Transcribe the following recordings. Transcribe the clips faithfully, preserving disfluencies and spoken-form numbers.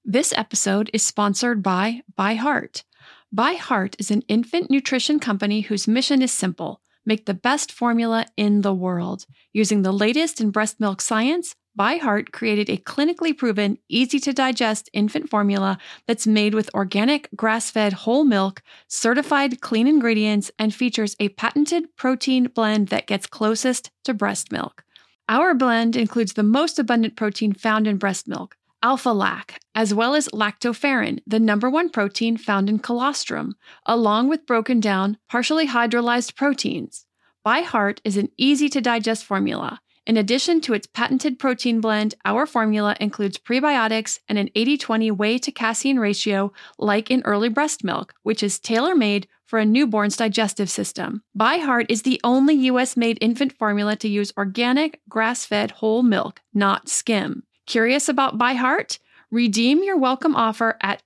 This episode is sponsored by ByHeart. ByHeart is an infant nutrition company whose mission is simple: make the best formula in the world. Using the latest in breast milk science, ByHeart created a clinically proven, easy-to-digest infant formula that's made with organic, grass-fed whole milk, certified clean ingredients, and features a patented protein blend that gets closest to breast milk. Our blend includes the most abundant protein found in breast milk, alpha-lac, as well as lactoferrin, the number one protein found in colostrum, along with broken down, partially hydrolyzed proteins. ByHeart is an easy-to-digest formula. In addition to its patented protein blend, our formula includes prebiotics and an eighty twenty whey to casein ratio like in early breast milk, which is tailor-made for a newborn's digestive system. ByHeart is the only U S-made infant formula to use organic, grass-fed whole milk, not skim. Curious about ByHeart? Redeem your welcome offer at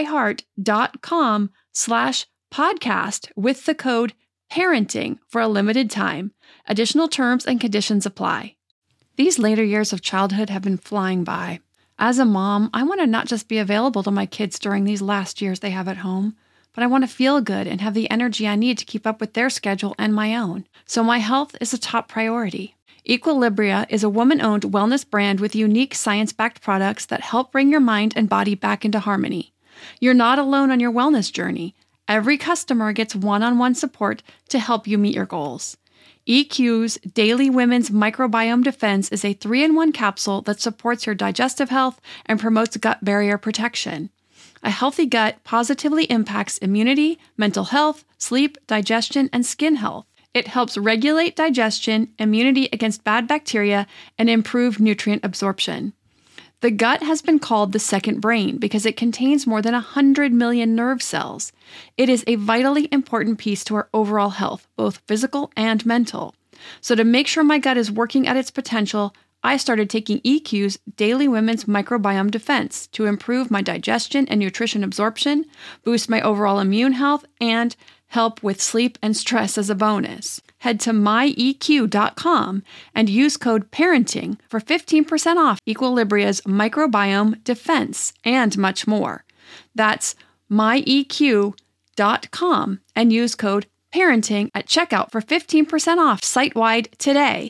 byheart.com slash podcast with the code parenting for a limited time. Additional terms and conditions apply. These later years of childhood have been flying by. As a mom, I want to not just be available to my kids during these last years they have at home, but I want to feel good and have the energy I need to keep up with their schedule and my own. So my health is a top priority. Equilibria is a woman-owned wellness brand with unique science-backed products that help bring your mind and body back into harmony. You're not alone on your wellness journey. Every customer gets one-on-one support to help you meet your goals. E Q's Daily Women's Microbiome Defense is a three in one capsule that supports your digestive health and promotes gut barrier protection. A healthy gut positively impacts immunity, mental health, sleep, digestion, and skin health. It helps regulate digestion, immunity against bad bacteria, and improve nutrient absorption. The gut has been called the second brain because it contains more than one hundred million nerve cells. It is a vitally important piece to our overall health, both physical and mental. So to make sure my gut is working at its potential, I started taking E Q's Daily Women's Microbiome Defense to improve my digestion and nutrition absorption, boost my overall immune health, and help with sleep and stress as a bonus. Head to my E Q dot com and use code PARENTING for fifteen percent off Equilibria's Microbiome Defense and much more. That's my E Q dot com and use code PARENTING at checkout for fifteen percent off site-wide today.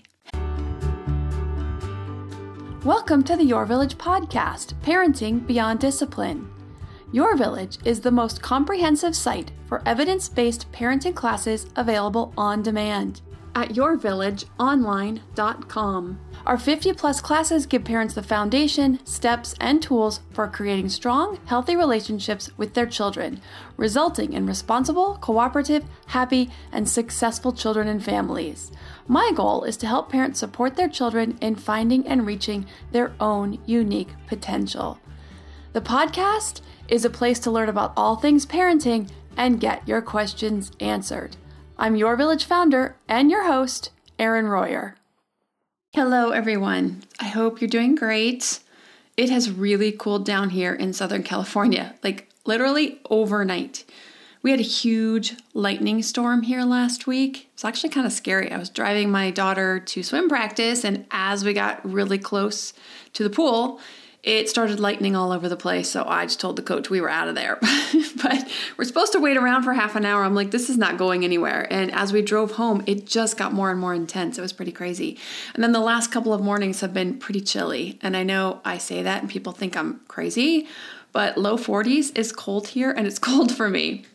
Welcome to the Your Village podcast, Parenting Beyond Discipline. Your Village is the most comprehensive site for evidence-based parenting classes available on demand at your village online dot com. Our fifty plus classes give parents the foundation, steps, and tools for creating strong, healthy relationships with their children, resulting in responsible, cooperative, happy, and successful children and families. My goal is to help parents support their children in finding and reaching their own unique potential. The podcast is a place to learn about all things parenting and get your questions answered. I'm Your Village founder and your host, Erin Royer. Hello, everyone. I hope you're doing great. It has really cooled down here in Southern California, like literally overnight. We had a huge lightning storm here last week. It's actually kind of scary. I was driving my daughter to swim practice, and as we got really close to the pool, it started lightning all over the place, so I just told the coach we were out of there. But we're supposed to wait around for half an hour. I'm like, this is not going anywhere. And as we drove home, it just got more and more intense. It was pretty crazy. And then the last couple of mornings have been pretty chilly. And I know I say that and people think I'm crazy, but low forties is cold here, and it's cold for me.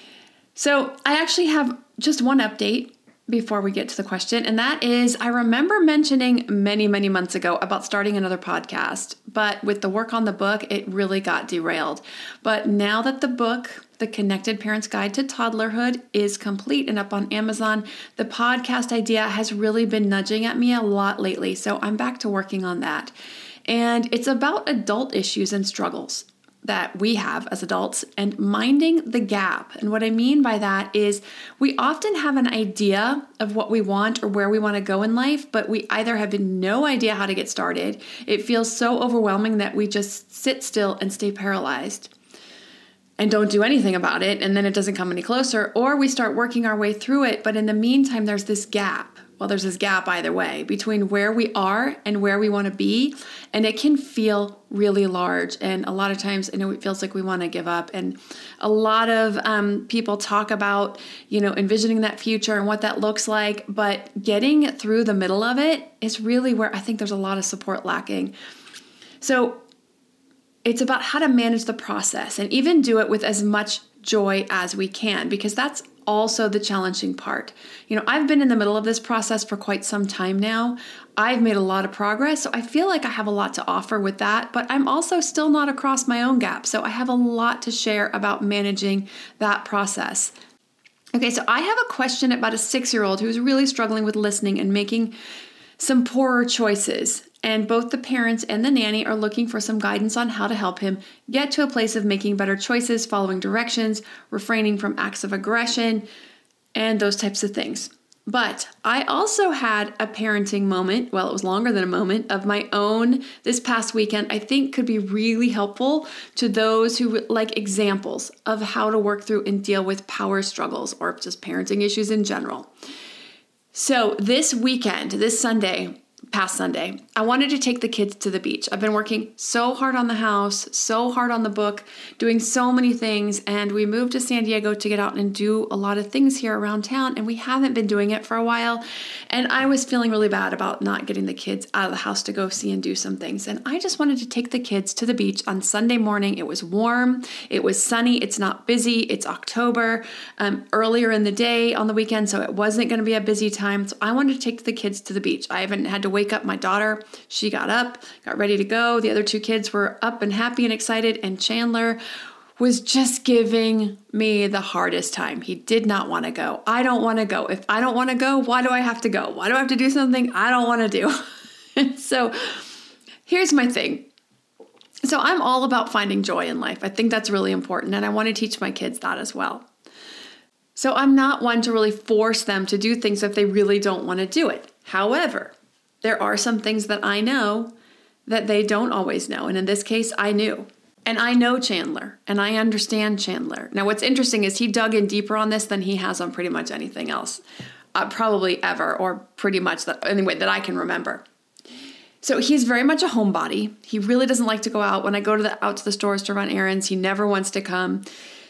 So I actually have just one update before we get to the question, and that is, I remember mentioning many, many months ago about starting another podcast, but with the work on the book, it really got derailed. But now that the book, The Connected Parent's Guide to Toddlerhood, is complete and up on Amazon, the podcast idea has really been nudging at me a lot lately, so I'm back to working on that. And it's about adult issues and struggles that we have as adults and minding the gap. And what I mean by that is we often have an idea of what we want or where we want to go in life, but we either have no idea how to get started. It feels so overwhelming that we just sit still and stay paralyzed and don't do anything about it, and then it doesn't come any closer, or we start working our way through it, but in the meantime, there's this gap well, there's this gap either way between where we are and where we want to be. And it can feel really large. And a lot of times, I know it feels like we want to give up. And a lot of um, people talk about, you know, envisioning that future and what that looks like. But getting through the middle of it is really where I think there's a lot of support lacking. So it's about how to manage the process and even do it with as much joy as we can, because that's also the challenging part. You know, I've been in the middle of this process for quite some time now. I've made a lot of progress, so I feel like I have a lot to offer with that, but I'm also still not across my own gap. So I have a lot to share about managing that process. Okay, so I have a question about a six-year-old who's really struggling with listening and making some poorer choices. And both the parents and the nanny are looking for some guidance on how to help him get to a place of making better choices, following directions, refraining from acts of aggression, and those types of things. But I also had a parenting moment, well, it was longer than a moment, of my own this past weekend I think could be really helpful to those who like examples of how to work through and deal with power struggles or just parenting issues in general. So this weekend, this Sunday, past Sunday, I wanted to take the kids to the beach. I've been working so hard on the house, so hard on the book, doing so many things, and we moved to San Diego to get out and do a lot of things here around town, and we haven't been doing it for a while, and I was feeling really bad about not getting the kids out of the house to go see and do some things, and I just wanted to take the kids to the beach on Sunday morning. It was warm, it was sunny, it's not busy, it's October, um, earlier in the day on the weekend, so it wasn't going to be a busy time, so I wanted to take the kids to the beach. I haven't had to wait wake up my daughter. She got up, got ready to go. The other two kids were up and happy and excited, and Chandler was just giving me the hardest time. He did not want to go. I don't want to go. If I don't want to go, why do I have to go? Why do I have to do something I don't want to do? And so here's my thing. So I'm all about finding joy in life. I think that's really important, and I want to teach my kids that as well. So I'm not one to really force them to do things if they really don't want to do it. However, there are some things that I know that they don't always know. And in this case, I knew. And I know Chandler, and I understand Chandler. Now, what's interesting is he dug in deeper on this than he has on pretty much anything else, uh, probably ever, or pretty much that anyway that I can remember. So he's very much a homebody. He really doesn't like to go out. When I go to the out to the stores to run errands, he never wants to come.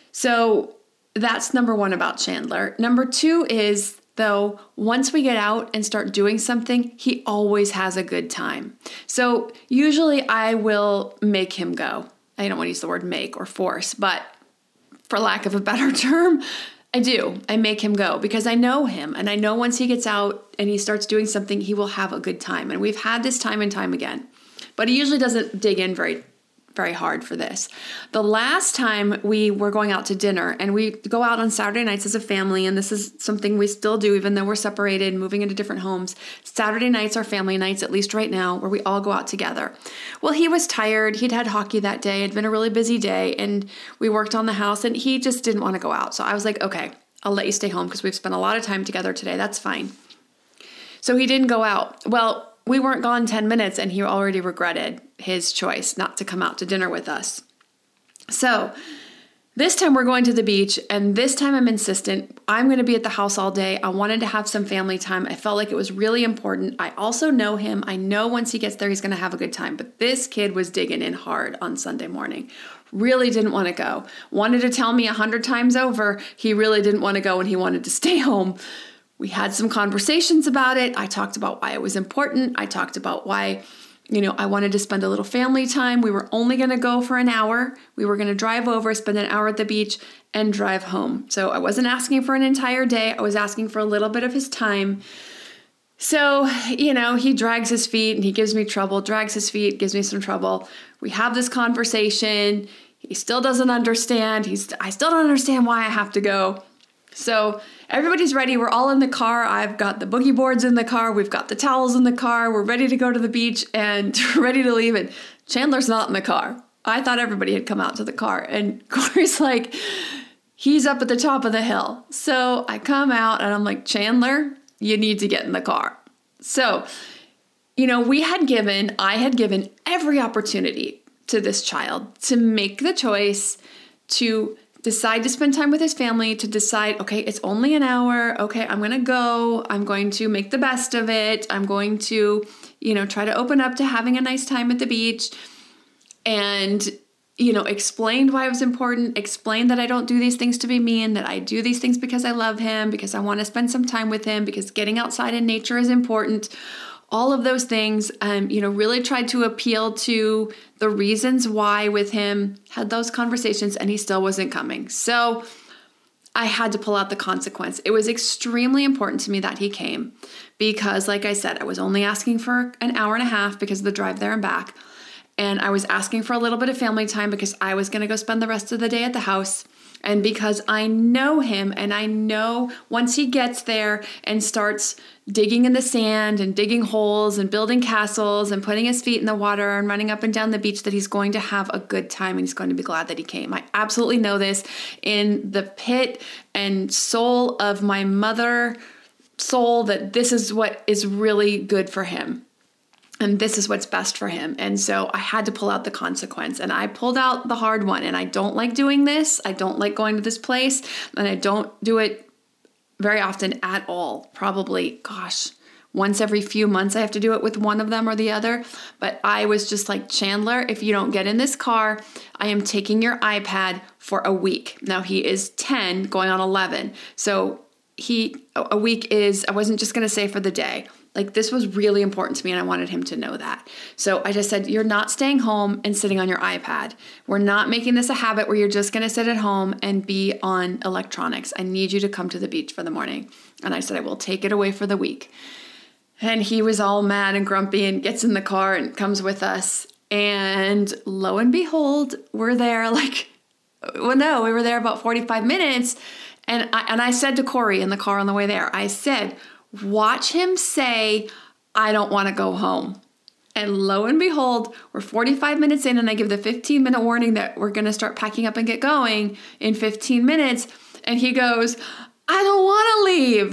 So that's number one about Chandler. Number two is, though, once we get out and start doing something, he always has a good time. So usually I will make him go. I don't want to use the word make or force, but for lack of a better term, I do. I make him go because I know him, and I know once he gets out and he starts doing something, he will have a good time. And we've had this time and time again, but he usually doesn't dig in very very hard for this. The last time we were going out to dinner, and we go out on Saturday nights as a family, and this is something we still do even though we're separated, moving into different homes. Saturday nights are family nights, at least right now, where we all go out together. Well, he was tired. He'd had hockey that day. It'd been a really busy day, and we worked on the house, and he just didn't want to go out. So I was like, okay, I'll let you stay home because we've spent a lot of time together today. That's fine. So he didn't go out. Well, we weren't gone ten minutes, and he already regretted his choice not to come out to dinner with us. So this time we're going to the beach, and this time I'm insistent. I'm going to be at the house all day. I wanted to have some family time. I felt like it was really important. I also know him. I know once he gets there, he's going to have a good time. But this kid was digging in hard on Sunday morning. Really didn't want to go. Wanted to tell me a hundred times over he really didn't want to go and he wanted to stay home. We had some conversations about it. I talked about why it was important. I talked about why, you know, I wanted to spend a little family time. We were only going to go for an hour. We were going to drive over, spend an hour at the beach, and drive home. So I wasn't asking for an entire day. I was asking for a little bit of his time. So, you know, he drags his feet and he gives me trouble, drags his feet, gives me some trouble. We have this conversation. He still doesn't understand. He's, I still don't understand why I have to go. So everybody's ready. We're all in the car. I've got the boogie boards in the car. We've got the towels in the car. We're ready to go to the beach and ready to leave. And Chandler's not in the car. I thought everybody had come out to the car. And Corey's like, he's up at the top of the hill. So I come out and I'm like, Chandler, you need to get in the car. So, you know, we had given, I had given every opportunity to this child to make the choice to decide to spend time with his family, to decide, okay, it's only an hour. Okay, I'm going to go. I'm going to make the best of it. I'm going to, you know, try to open up to having a nice time at the beach. And, you know, explained why it was important, explained that I don't do these things to be mean, that I do these things because I love him, because I want to spend some time with him, because getting outside in nature is important. All of those things, um, you know, really tried to appeal to the reasons why with him, had those conversations, and he still wasn't coming. So I had to pull out the consequence. It was extremely important to me that he came because, like I said, I was only asking for an hour and a half because of the drive there and back. And I was asking for a little bit of family time because I was going to go spend the rest of the day at the house. And because I know him, and I know once he gets there and starts digging in the sand and digging holes and building castles and putting his feet in the water and running up and down the beach, that he's going to have a good time and he's going to be glad that he came. I absolutely know this in the pit and soul of my mother soul, that this is what is really good for him. And this is what's best for him. And so I had to pull out the consequence, and I pulled out the hard one. And I don't like doing this. I don't like going to this place, and I don't do it very often at all. Probably, gosh, once every few months I have to do it with one of them or the other. But I was just like, Chandler, if you don't get in this car, I am taking your iPad for a week. Now he is ten going on eleven. So he, a week is, I wasn't just going to say for the day. Like, this was really important to me, and I wanted him to know that. So I just said, you're not staying home and sitting on your iPad. We're not making this a habit where you're just going to sit at home and be on electronics. I need you to come to the beach for the morning. And I said, I will take it away for the week. And he was all mad and grumpy and gets in the car and comes with us. And lo and behold, we're there like, well, no, we were there about forty-five minutes. And I, and I said to Corey in the car on the way there, I said, watch him say, I don't want to go home. And lo and behold, we're forty-five minutes in, and I give the fifteen minute warning that we're going to start packing up and get going in fifteen minutes. And he goes, I don't want to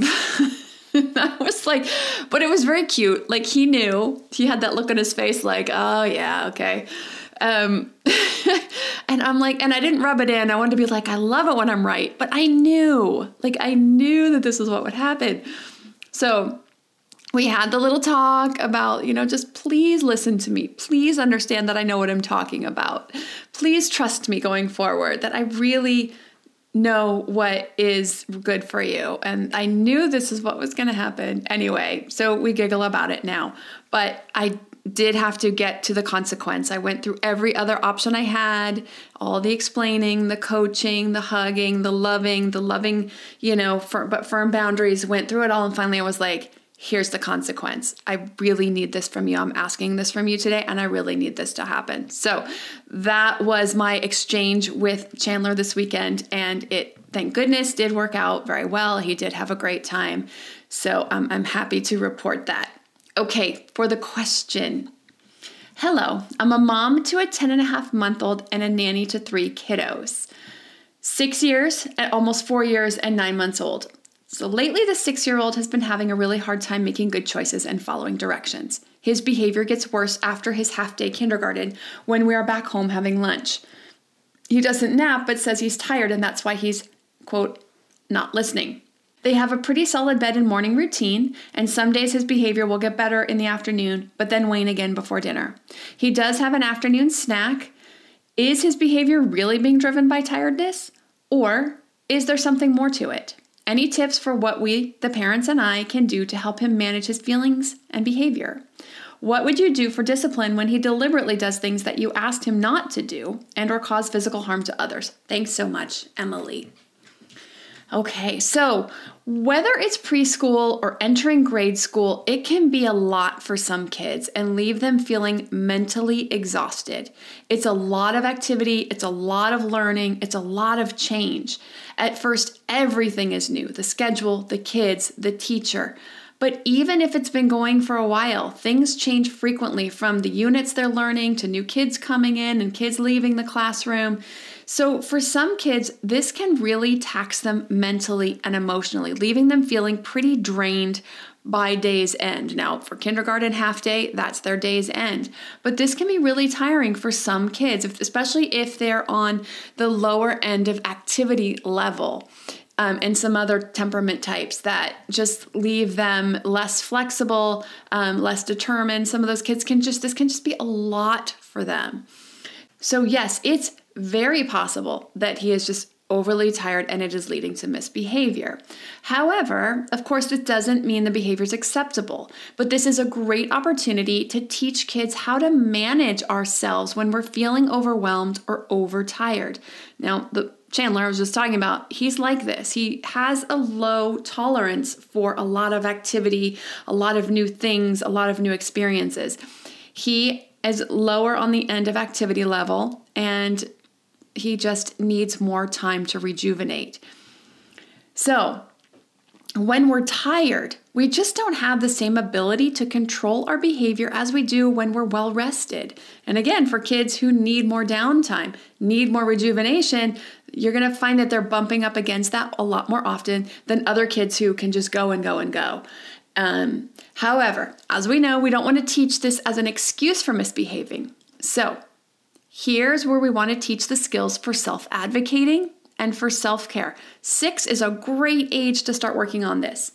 leave. I was like, but it was very cute. Like, he knew. He had that look on his face like, oh yeah, okay. Um, and I'm like, and I didn't rub it in. I wanted to be like, I love it when I'm right. But I knew, like, I knew that this was what would happen. So we had the little talk about, you know, just please listen to me. Please understand that I know what I'm talking about. Please trust me going forward, that I really know what is good for you. And I knew this is what was going to happen anyway. So we giggle about it now. But I did have to get to the consequence. I went through every other option I had, all the explaining, the coaching, the hugging, the loving, the loving, you know, firm, but firm boundaries, went through it all. And finally I was like, here's the consequence. I really need this from you. I'm asking this from you today, and I really need this to happen. So that was my exchange with Chandler this weekend, and it, thank goodness, did work out very well. He did have a great time. So um, I'm happy to report that. Okay, for the question. Hello, I'm a mom to a ten and a half month old and a nanny to three kiddos. Six years, almost four years, and nine months old. So lately, the six-year-old has been having a really hard time making good choices and following directions. His behavior gets worse after his half-day kindergarten when we are back home having lunch. He doesn't nap, but says he's tired, and that's why he's, quote, not listening. They have a pretty solid bed and morning routine, and some days his behavior will get better in the afternoon, but then wane again before dinner. He does have an afternoon snack. Is his behavior really being driven by tiredness, or is there something more to it? Any tips for what we, the parents, and I can do to help him manage his feelings and behavior? What would you do for discipline when he deliberately does things that you asked him not to do and or cause physical harm to others? Thanks so much, Emily. Okay, so whether it's preschool or entering grade school, it can be a lot for some kids and leave them feeling mentally exhausted. It's a lot of activity, it's a lot of learning, it's a lot of change. At first, everything is new, the schedule, the kids, the teacher. But even if it's been going for a while, things change frequently, from the units they're learning to new kids coming in and kids leaving the classroom. So for some kids, this can really tax them mentally and emotionally, leaving them feeling pretty drained by day's end. Now, for kindergarten half day, that's their day's end. But this can be really tiring for some kids, especially if they're on the lower end of activity level. Um, and some other temperament types that just leave them less flexible, um, less determined. Some of those kids can just, this can just be a lot for them. So yes, it's very possible that he is just overly tired and it is leading to misbehavior. However, of course, this doesn't mean the behavior is acceptable, but this is a great opportunity to teach kids how to manage ourselves when we're feeling overwhelmed or overtired. Now, the Chandler I was just talking about, he's like this. He has a low tolerance for a lot of activity, a lot of new things, a lot of new experiences. He is lower on the end of activity level, and he just needs more time to rejuvenate. So when we're tired, we just don't have the same ability to control our behavior as we do when we're well rested. And again, for kids who need more downtime, need more rejuvenation, you're going to find that they're bumping up against that a lot more often than other kids who can just go and go and go. Um, however, as we know, we don't want to teach this as an excuse for misbehaving. So here's where we want to teach the skills for self-advocating and for self-care. Six is a great age to start working on this.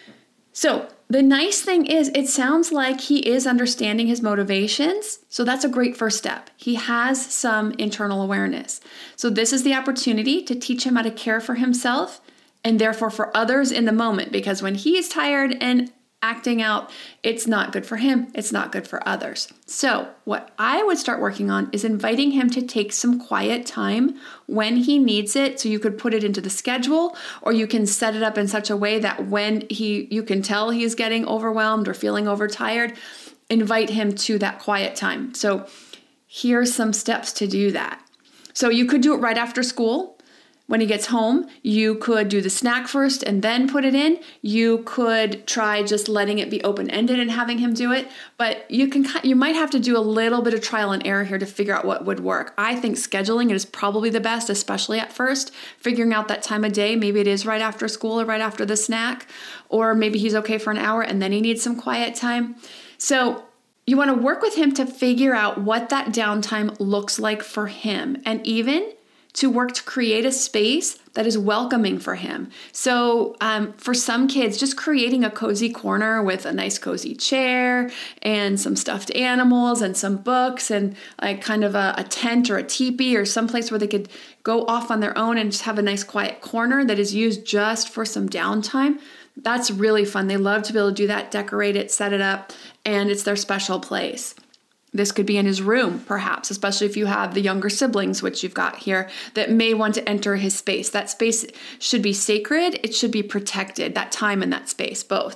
So the nice thing is, it sounds like he is understanding his motivations. So that's a great first step. He has some internal awareness. So this is the opportunity to teach him how to care for himself and therefore for others in the moment, because when he is tired and acting out, it's not good for him. It's not good for others. So what I would start working on is inviting him to take some quiet time when he needs it. So you could put it into the schedule, or you can set it up in such a way that when he, you can tell he's getting overwhelmed or feeling overtired, invite him to that quiet time. So here's some steps to do that. So you could do it right after school. When he gets home, you could do the snack first and then put it in. You could try just letting it be open-ended and having him do it. But you can, you might have to do a little bit of trial and error here to figure out what would work. I think scheduling it is probably the best, especially at first. Figuring out that time of day, maybe it is right after school or right after the snack, or maybe he's okay for an hour and then he needs some quiet time. So you want to work with him to figure out what that downtime looks like for him, and even to work to create a space that is welcoming for him. So um, for some kids, just creating a cozy corner with a nice cozy chair and some stuffed animals and some books and like kind of a, a tent or a teepee or someplace where they could go off on their own and just have a nice quiet corner that is used just for some downtime. That's really fun. They love to be able to do that, decorate it, set it up, and it's their special place. This could be in his room, perhaps, especially if you have the younger siblings, which you've got here, that may want to enter his space. That space should be sacred. It should be protected, that time and that space, both.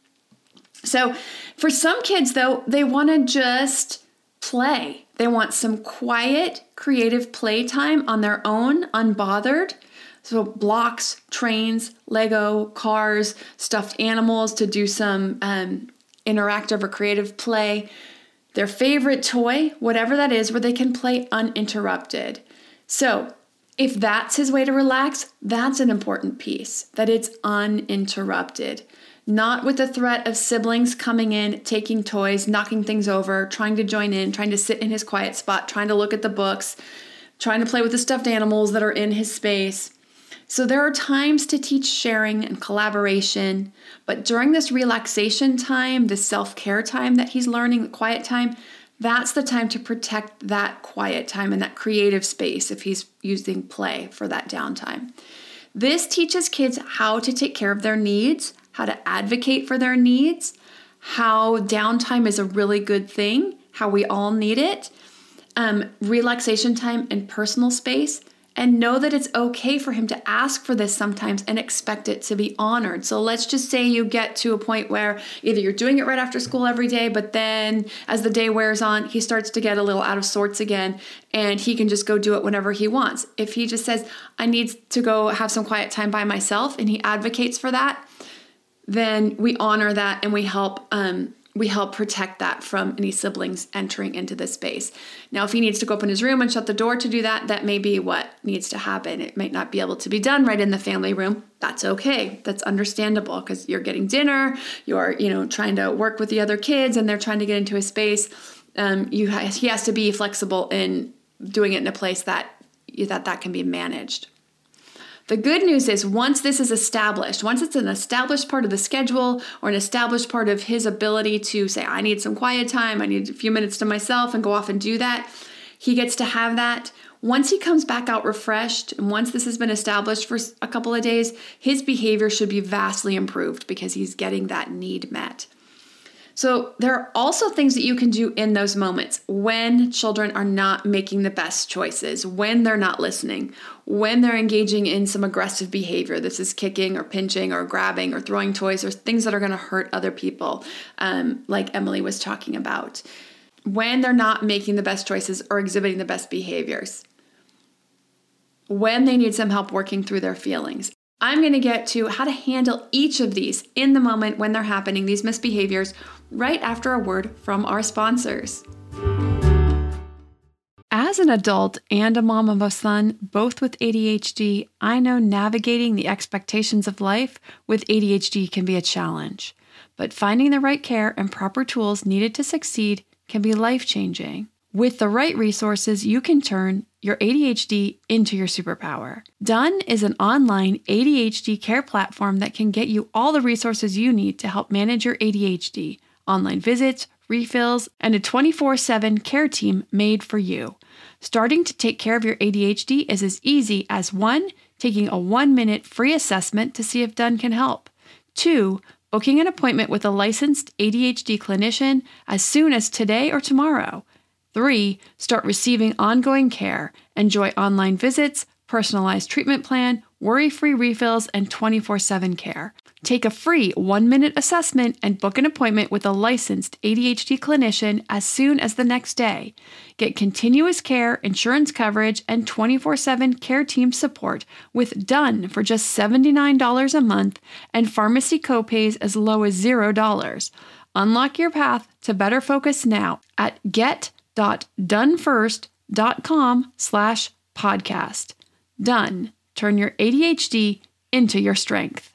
So for some kids, though, they want to just play. They want some quiet, creative playtime on their own, unbothered. So blocks, trains, Lego, cars, stuffed animals to do some um, interactive or creative play. Their favorite toy, whatever that is, where they can play uninterrupted. So if that's his way to relax, that's an important piece, that it's uninterrupted. Not with the threat of siblings coming in, taking toys, knocking things over, trying to join in, trying to sit in his quiet spot, trying to look at the books, trying to play with the stuffed animals that are in his space. So there are times to teach sharing and collaboration, but during this relaxation time, this self-care time that he's learning, the quiet time, that's the time to protect that quiet time and that creative space if he's using play for that downtime. This teaches kids how to take care of their needs, how to advocate for their needs, how downtime is a really good thing, how we all need it, um, relaxation time and personal space. And know that it's okay for him to ask for this sometimes and expect it to be honored. So let's just say you get to a point where either you're doing it right after school every day, but then as the day wears on, he starts to get a little out of sorts again, and he can just go do it whenever he wants. If he just says, I need to go have some quiet time by myself, and he advocates for that, then we honor that and we help um, we help protect that from any siblings entering into this space. Now, if he needs to go up in his room and shut the door to do that, that may be what needs to happen. It might not be able to be done right in the family room. That's okay. That's understandable because you're getting dinner, you're, you know, trying to work with the other kids and they're trying to get into a space. Um, you ha- he has to be flexible in doing it in a place that that, that can be managed. The good news is once this is established, once it's an established part of the schedule or an established part of his ability to say, I need some quiet time, I need a few minutes to myself and go off and do that, he gets to have that. Once he comes back out refreshed, and once this has been established for a couple of days, his behavior should be vastly improved because he's getting that need met. So there are also things that you can do in those moments when children are not making the best choices, when they're not listening, when they're engaging in some aggressive behavior. This is kicking or pinching or grabbing or throwing toys or things that are going to hurt other people, um, like Emily was talking about. When they're not making the best choices or exhibiting the best behaviors. When they need some help working through their feelings. I'm going to get to how to handle each of these in the moment when they're happening, these misbehaviors, right after a word from our sponsors. As an adult and a mom of a son, both with A D H D, I know navigating the expectations of life with A D H D can be a challenge. But finding the right care and proper tools needed to succeed can be life-changing. With the right resources, you can turn your A D H D into your superpower. Done is an online A D H D care platform that can get you all the resources you need to help manage your A D H D, online visits, refills, and a twenty-four seven care team made for you. Starting to take care of your A D H D is as easy as one, taking a one-minute free assessment to see if Done can help. Two, booking an appointment with a licensed A D H D clinician as soon as today or tomorrow. Three, start receiving ongoing care. Enjoy online visits, personalized treatment plan, worry-free refills, and twenty-four seven care. Take a free one-minute assessment and book an appointment with a licensed A D H D clinician as soon as the next day. Get continuous care, insurance coverage, and twenty-four seven care team support with Done for just seventy-nine dollars a month and pharmacy copays as low as zero dollars. Unlock your path to better focus now at get dot done first dot com slash podcast. Done. Turn your A D H D into your strength.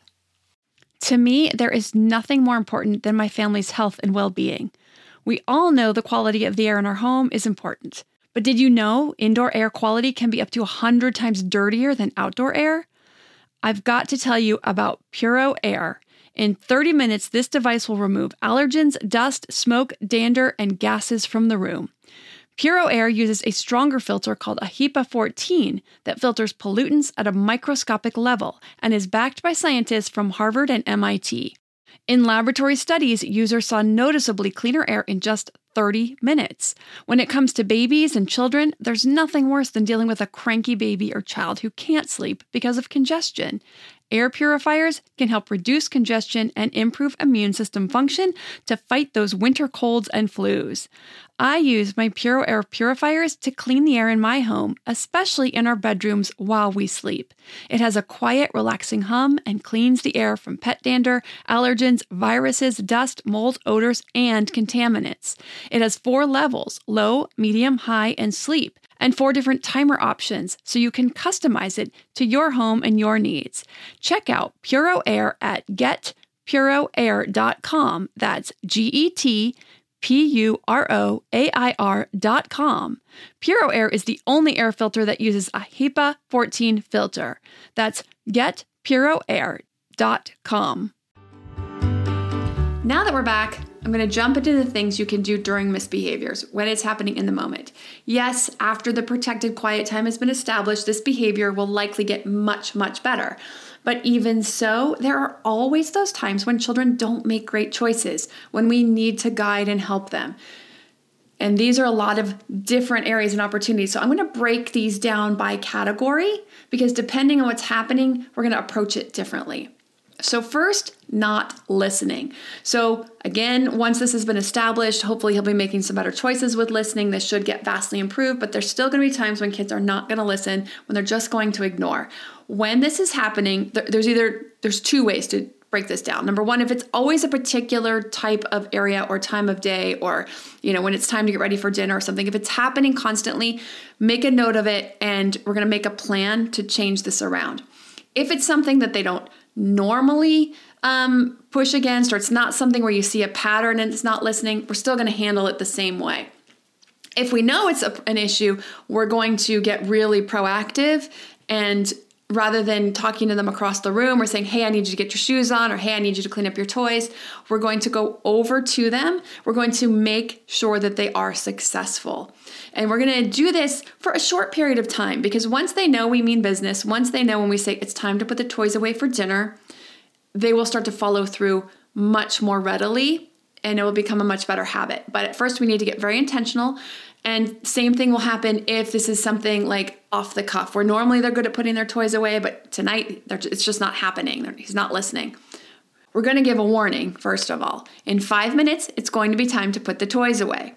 To me, there is nothing more important than my family's health and well-being. We all know the quality of the air in our home is important. But did you know indoor air quality can be up to one hundred times dirtier than outdoor air? I've got to tell you about Puro Air. In thirty minutes, this device will remove allergens, dust, smoke, dander, and gases from the room. Puro Air uses a stronger filter called a HEPA fourteen that filters pollutants at a microscopic level and is backed by scientists from Harvard and M I T. In laboratory studies, users saw noticeably cleaner air in just thirty minutes. When it comes to babies and children, there's nothing worse than dealing with a cranky baby or child who can't sleep because of congestion. Air purifiers can help reduce congestion and improve immune system function to fight those winter colds and flus. I use my Puro Air purifiers to clean the air in my home, especially in our bedrooms while we sleep. It has a quiet, relaxing hum and cleans the air from pet dander, allergens, viruses, dust, mold, odors, and contaminants. It has four levels: low, medium, high, and sleep, and four different timer options so you can customize it to your home and your needs. Check out Puro Air at get puro air dot com. That's G E T P U R O A I R dot com. Puro Air is the only air filter that uses a HEPA fourteen filter. That's get puro air dot com. Now that we're back, I'm going to jump into the things you can do during misbehaviors when it's happening in the moment. Yes, after the protected quiet time has been established, this behavior will likely get much, much better. But even so, there are always those times when children don't make great choices, when we need to guide and help them. And these are a lot of different areas and opportunities. So I'm going to break these down by category because depending on what's happening, we're going to approach it differently. So first, not listening. So again, once this has been established, hopefully he'll be making some better choices with listening. This should get vastly improved, but there's still going to be times when kids are not going to listen, when they're just going to ignore. When this is happening, there's either, there's two ways to break this down. Number one, if it's always a particular type of area or time of day, or, you know, when it's time to get ready for dinner or something, if it's happening constantly, make a note of it, and we're going to make a plan to change this around. If it's something that they don't normally um, push against, or it's not something where you see a pattern and it's not listening, we're still going to handle it the same way. If we know it's a, an issue, we're going to get really proactive, and rather than talking to them across the room or saying, hey, I need you to get your shoes on, or hey, I need you to clean up your toys, we're going to go over to them. We're going to make sure that they are successful. And we're going to do this for a short period of time, because once they know we mean business, once they know when we say it's time to put the toys away for dinner, they will start to follow through much more readily, and it will become a much better habit. But at first we need to get very intentional. And same thing will happen if this is something like off the cuff, where normally they're good at putting their toys away, but tonight it's just not happening. He's not listening. We're going to give a warning, first of all. In five minutes, it's going to be time to put the toys away.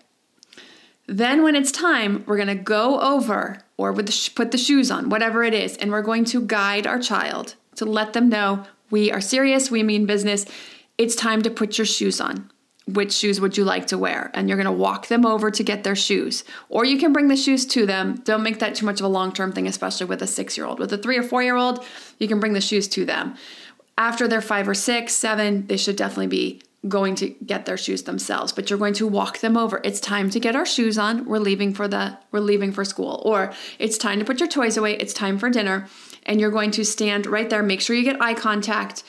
Then when it's time, we're going to go over, or with the sh- put the shoes on, whatever it is, and we're going to guide our child to let them know we are serious, we mean business. It's time to put your shoes on. Which shoes would you like to wear? And you're going to walk them over to get their shoes. Or you can bring the shoes to them. Don't make that too much of a long-term thing, especially with a six-year-old. With a three or four-year-old, you can bring the shoes to them. After they're five or six, seven, they should definitely be going to get their shoes themselves. But you're going to walk them over. It's time to get our shoes on. We're leaving for the we're leaving for school. Or it's time to put your toys away. It's time for dinner. And you're going to stand right there. Make sure you get eye contact,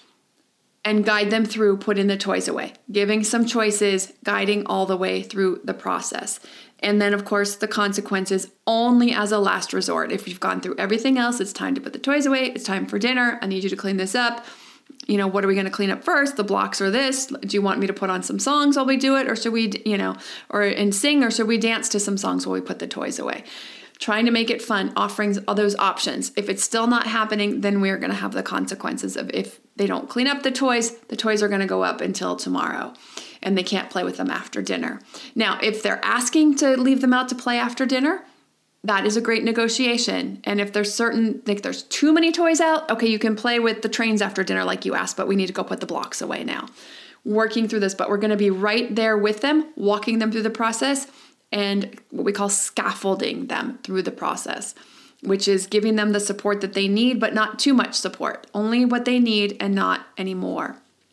and guide them through putting the toys away, giving some choices, guiding all the way through the process. And then, of course, the consequences only as a last resort. If you've gone through everything else, it's time to put the toys away. It's time for dinner. I need you to clean this up. You know, what are we going to clean up first? The blocks or this? Do you want me to put on some songs while we do it? Or should we, you know, or and sing, or should we dance to some songs while we put the toys away? Trying to make it fun, offering all those options. If it's still not happening, then we're going to have the consequences of if they don't clean up the toys, the toys are going to go up until tomorrow, and they can't play with them after dinner. Now, if they're asking to leave them out to play after dinner, that is a great negotiation. And if there's certain, like there's too many toys out, okay, you can play with the trains after dinner like you asked, but we need to go put the blocks away now. Working through this, but we're going to be right there with them, walking them through the process, and what we call scaffolding them through the process, which is giving them the support that they need, but not too much support, only what they need and not any more.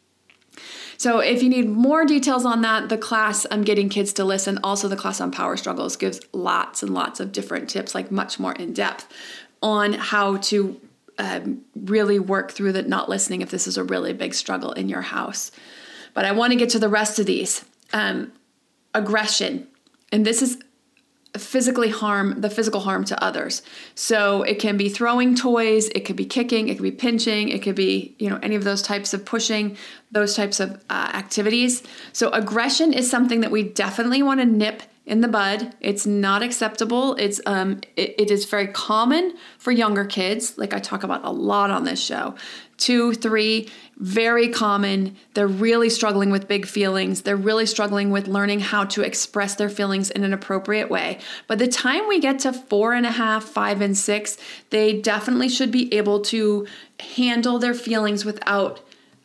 So if you need more details on that, the class on Getting Kids to Listen, also the class on Power Struggles, gives lots and lots of different tips, like much more in depth on how to um, really work through the not listening if this is a really big struggle in your house. But I want to get to the rest of these. Um, aggression. And this is physically harm, the physical harm to others. So it can be throwing toys, it could be kicking, it could be pinching, it could be, you know, any of those types of pushing, those types of uh, activities. So aggression is something that we definitely want to nip in the bud. It's not acceptable. It's um, it, it is very common for younger kids, like I talk about a lot on this show. Two, three, very common. They're really struggling with big feelings. They're really struggling with learning how to express their feelings in an appropriate way. By the time we get to four and a half, five and six, they definitely should be able to handle their feelings without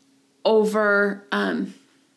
over, um,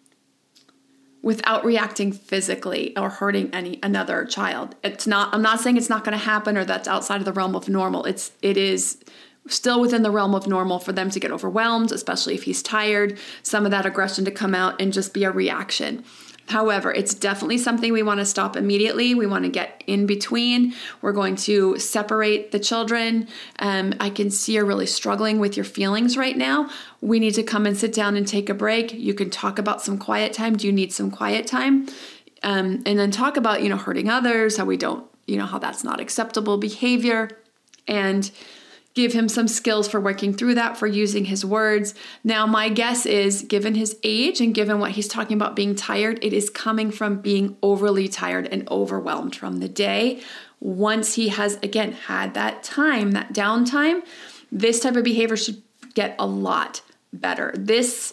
without reacting physically or hurting any another child. It's not, I'm not saying it's not going to happen or that's outside of the realm of normal. It's, it is still within the realm of normal for them to get overwhelmed, especially if he's tired, some of that aggression to come out and just be a reaction. However, it's definitely something we want to stop immediately. We want to get in between. We're going to separate the children. Um, I can see you're really struggling with your feelings right now. We need to come and sit down and take a break. You can talk about some quiet time. Do you need some quiet time? Um, and then talk about, you know, hurting others, how we don't, you know, how that's not acceptable behavior, and give him some skills for working through that, for using his words. Now, my guess is, given his age and given what he's talking about being tired, it is coming from being overly tired and overwhelmed from the day. Once he has, again, had that time, that downtime, this type of behavior should get a lot better. This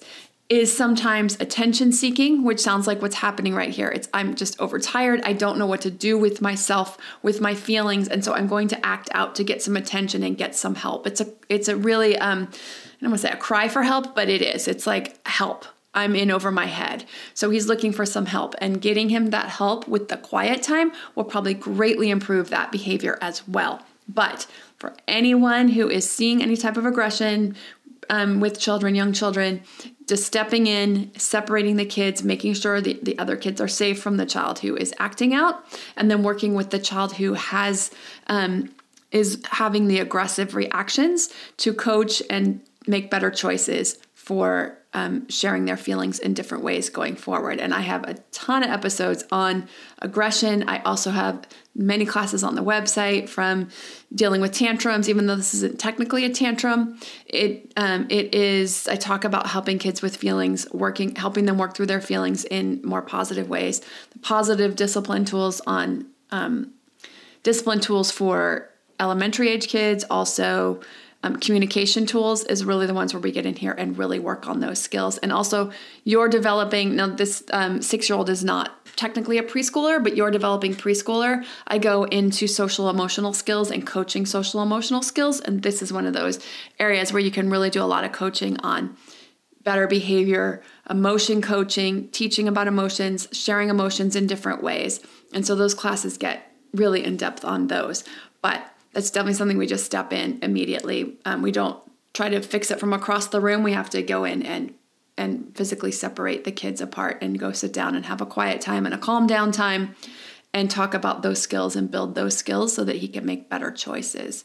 is sometimes attention seeking, which sounds like what's happening right here. It's I'm just overtired. I don't know what to do with myself, with my feelings. And so I'm going to act out to get some attention and get some help. It's a, it's a really, um, I don't want to say a cry for help, but it is. It's like, help. I'm in over my head. So he's looking for some help, and getting him that help with the quiet time will probably greatly improve that behavior as well. But for anyone who is seeing any type of aggression um, with children, young children, just stepping in, separating the kids, making sure the, the other kids are safe from the child who is acting out, and then working with the child who has um, is having the aggressive reactions to coach and make better choices for um, sharing their feelings in different ways going forward. And I have a ton of episodes on aggression. I also have many classes on the website from dealing with tantrums, even though this isn't technically a tantrum. It um, it is, I talk about helping kids with feelings, working, helping them work through their feelings in more positive ways. The positive discipline tools on um, discipline tools for elementary age kids, also Um, communication tools is really the ones where we get in here and really work on those skills. And also you're developing, now this um, six-year-old is not technically a preschooler, but you're developing preschooler. I go into social emotional skills and coaching social emotional skills. And this is one of those areas where you can really do a lot of coaching on better behavior, emotion coaching, teaching about emotions, sharing emotions in different ways. And so those classes get really in depth on those. But that's definitely something we just step in immediately. Um, we don't try to fix it from across the room. We have to go in and and physically separate the kids apart and go sit down and have a quiet time and a calm down time and talk about those skills and build those skills so that he can make better choices.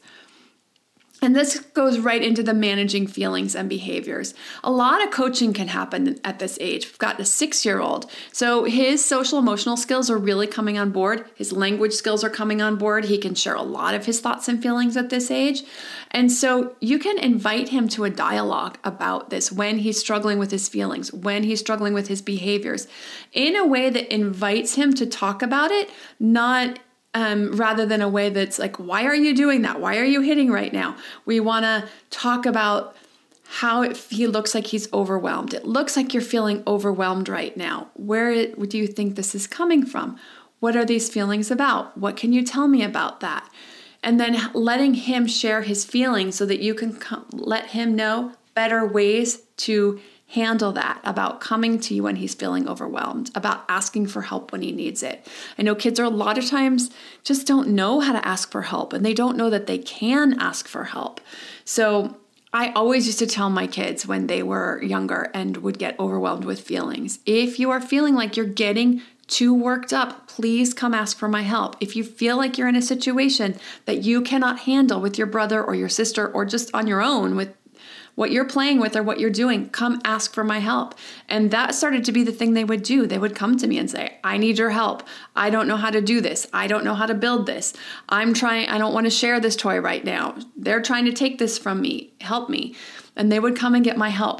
And this goes right into the managing feelings and behaviors. A lot of coaching can happen at this age. We've got a six-year-old. So his social emotional skills are really coming on board. His language skills are coming on board. He can share a lot of his thoughts and feelings at this age. And so you can invite him to a dialogue about this when he's struggling with his feelings, when he's struggling with his behaviors, in a way that invites him to talk about it, not Um, rather than a way that's like, why are you doing that? Why are you hitting right now? We want to talk about how it, he looks like he's overwhelmed. It looks like you're feeling overwhelmed right now. Where it, do you think this is coming from? What are these feelings about? What can you tell me about that? And then letting him share his feelings so that you can co- let him know better ways to handle that, about coming to you when he's feeling overwhelmed, about asking for help when he needs it. I know kids are a lot of times just don't know how to ask for help, and they don't know that they can ask for help. So I always used to tell my kids when they were younger and would get overwhelmed with feelings, if you are feeling like you're getting too worked up, please come ask for my help. If you feel like you're in a situation that you cannot handle with your brother or your sister or just on your own with what you're playing with or what you're doing, come ask for my help. And that started to be the thing they would do. They would come to me and say, I need your help. I don't know how to do this. I don't know how to build this. I'm trying, I don't want to share this toy right now. They're trying to take this from me. Help me. And they would come and get my help.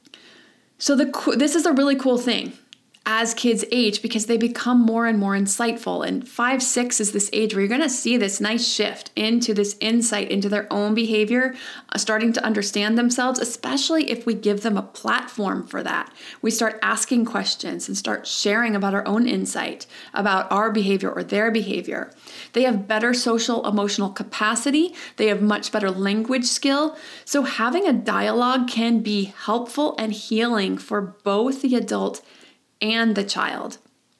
So the this is a really cool thing as kids age, because they become more and more insightful. And five, six is this age where you're going to see this nice shift into this insight into their own behavior, uh, starting to understand themselves, especially if we give them a platform for that. We start asking questions and start sharing about our own insight, about our behavior or their behavior. They have better social emotional capacity. They have much better language skill. So having a dialogue can be helpful and healing for both the adult and the child.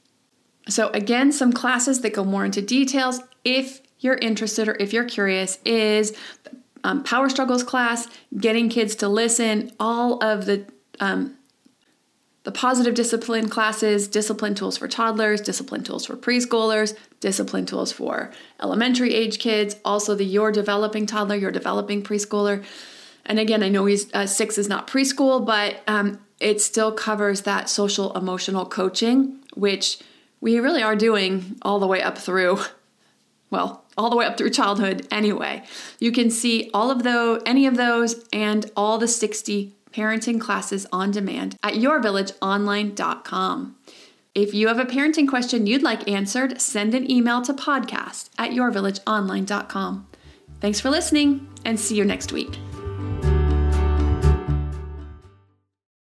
So again, some classes that go more into details, if you're interested or if you're curious, is um, Power Struggles class, getting kids to listen, all of the um, the positive discipline classes, discipline tools for toddlers, discipline tools for preschoolers, discipline tools for elementary age kids, also the You're Developing Toddler, You're Developing Preschooler. And again, I know he's uh, six is not preschool, but um, it still covers that social emotional coaching, which we really are doing all the way up through, well, all the way up through childhood anyway. You can see all of those, any of those, and all the sixty parenting classes on demand at your village online dot com. If you have a parenting question you'd like answered, send an email to podcast at your village online dot com. Thanks for listening, and see you next week.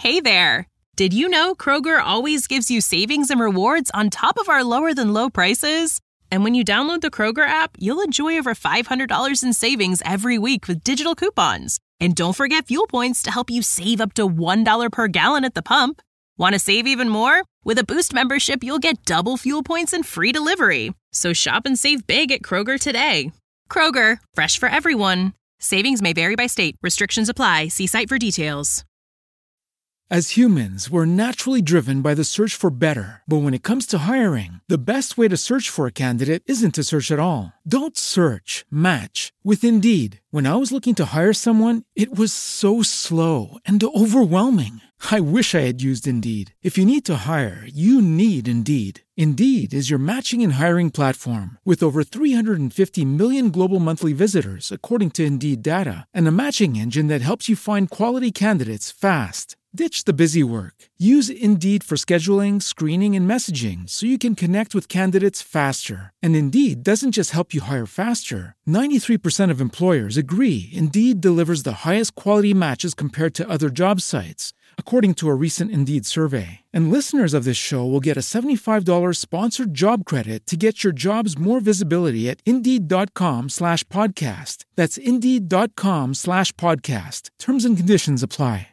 Hey there! Did you know Kroger always gives you savings and rewards on top of our lower-than-low prices? And when you download the Kroger app, you'll enjoy over five hundred dollars in savings every week with digital coupons. And don't forget fuel points to help you save up to one dollar per gallon at the pump. Want to save even more? With a Boost membership, you'll get double fuel points and free delivery. So shop and save big at Kroger today. Kroger, fresh for everyone. Savings may vary by state. Restrictions apply. See site for details. As humans, we're naturally driven by the search for better. But when it comes to hiring, the best way to search for a candidate isn't to search at all. Don't search, match with Indeed. When I was looking to hire someone, it was so slow and overwhelming. I wish I had used Indeed. If you need to hire, you need Indeed. Indeed is your matching and hiring platform with over three hundred fifty million global monthly visitors, according to Indeed data, and a matching engine that helps you find quality candidates fast. Ditch the busy work. Use Indeed for scheduling, screening, and messaging so you can connect with candidates faster. And Indeed doesn't just help you hire faster. ninety-three percent of employers agree Indeed delivers the highest quality matches compared to other job sites, according to a recent Indeed survey. And listeners of this show will get a seventy-five dollars sponsored job credit to get your jobs more visibility at Indeed.com slash podcast. That's Indeed.com slash podcast. Terms and conditions apply.